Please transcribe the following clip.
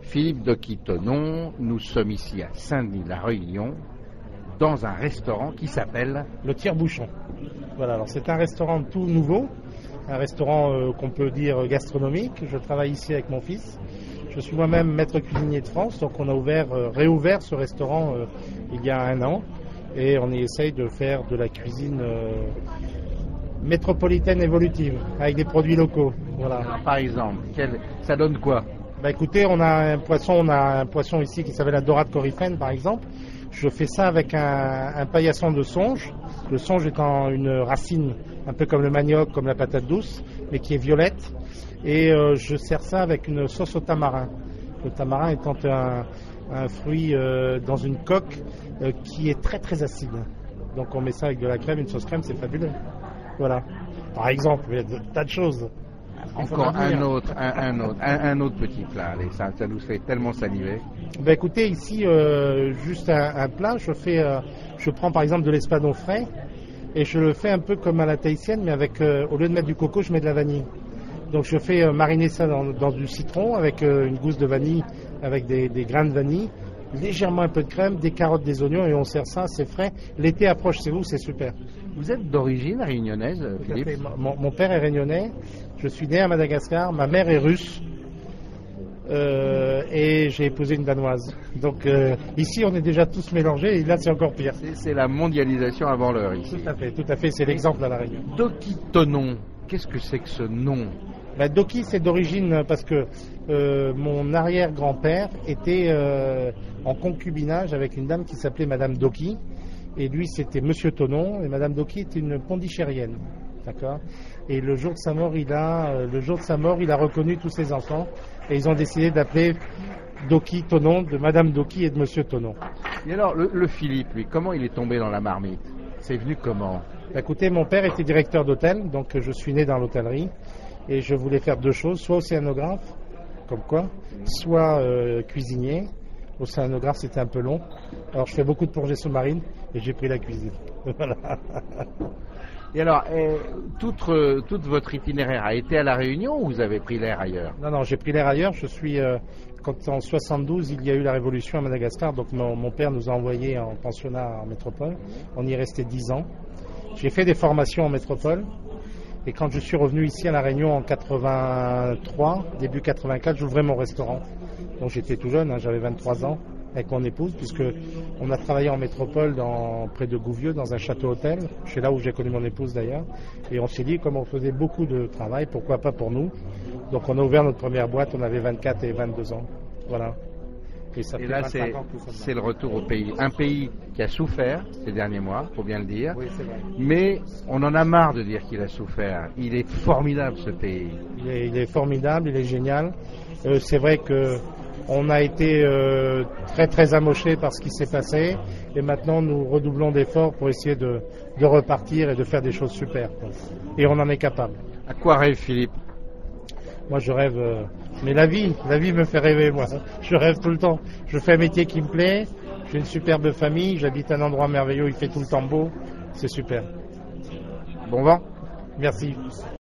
Philippe Doki-Tonon, nous sommes ici à Saint-Denis-la Réunion, dans un restaurant qui s'appelle le Tire-Bouchon. Voilà, alors c'est un restaurant tout nouveau, un restaurant qu'on peut dire gastronomique. Je travaille ici avec mon fils. Je suis moi-même maître cuisinier de France, donc on a réouvert ce restaurant il y a 1 an et on essaye de faire de la cuisine métropolitaine évolutive avec des produits locaux. Voilà. Alors, par exemple, ça donne quoi? Bah écoutez, on a un poisson ici qui s'appelle la dorade coryphène par exemple. Je fais ça avec un paillasson de songe. Le songe étant une racine un peu comme le manioc, comme la patate douce, mais qui est violette. Et je sers ça avec une sauce au tamarin. Le tamarin étant un fruit dans une coque qui est très très acide. Donc on met ça avec de la crème, une sauce crème, c'est fabuleux. Voilà. Par exemple, il y a des tas de choses. Encore un autre petit plat. Allez, ça nous fait tellement saliver. Ben écoutez, ici, juste un plat, je prends par exemple de l'espadon frais et je le fais un peu comme à la tahitienne, mais avec, au lieu de mettre du coco, je mets de la vanille. Donc je fais mariner ça dans du citron avec une gousse de vanille, avec des grains de vanille, légèrement un peu de crème, des carottes, des oignons et on sert ça, c'est frais. L'été approche, c'est vous, c'est super. Vous êtes d'origine réunionnaise, Philippe? Mon père est réunionnais, je suis né à Madagascar, ma mère est russe et j'ai épousé une danoise. Donc ici on est déjà tous mélangés et là c'est encore pire. C'est la mondialisation avant l'heure ici. Tout à fait, c'est l'exemple à la Réunion. Doki-Tonon, qu'est-ce que c'est que ce nom? Doki, c'est d'origine parce que mon arrière-grand-père était en concubinage avec une dame qui s'appelait Madame Doki. Et lui, c'était Monsieur Tonon. Et Madame Doki était une pondichérienne. D'accord. Et le jour de sa mort, il a reconnu tous ses enfants. Et ils ont décidé d'appeler Doki Tonon, de Madame Doki et de Monsieur Tonon. Et alors, le Philippe, lui, comment il est tombé dans la marmite? C'est venu comment? Écoutez, mon père était directeur d'hôtel, donc je suis né dans l'hôtellerie. Et je voulais faire 2 choses, soit océanographe, comme quoi, soit cuisinier. Océanographe, c'était un peu long. Alors, je fais beaucoup de plongées sous-marines et j'ai pris la cuisine. Voilà. Et alors, toute votre itinéraire a été à La Réunion ou vous avez pris l'air ailleurs? Non, j'ai pris l'air ailleurs. Quand en 72, il y a eu la révolution à Madagascar, donc mon père nous a envoyés en pensionnat en métropole. On y est resté 10 ans. J'ai fait des formations en métropole. Et quand je suis revenu ici à La Réunion en 83, début 84, j'ouvrais mon restaurant. Donc j'étais tout jeune, j'avais 23 ans avec mon épouse, puisque on a travaillé en métropole près de Gouvieux, dans un château-hôtel. C'est là où j'ai connu mon épouse d'ailleurs. Et on s'est dit, comme on faisait beaucoup de travail, pourquoi pas pour nous. Donc on a ouvert notre première boîte, on avait 24 et 22 ans. Voilà. Et là, c'est le retour au pays. Un pays qui a souffert ces derniers mois, faut bien le dire. Oui, c'est vrai. Mais on en a marre de dire qu'il a souffert. Il est formidable, ce pays. Il est formidable, il est génial. C'est vrai que on a été très très amochés par ce qui s'est passé. Et maintenant, nous redoublons d'efforts pour essayer de repartir et de faire des choses super. Et on en est capable. À quoi rêve Philippe? Moi, je rêve, mais la vie me fait rêver, moi. Je rêve tout le temps. Je fais un métier qui me plaît, j'ai une superbe famille, j'habite un endroit merveilleux, il fait tout le temps beau, c'est super. Bon vent. Merci.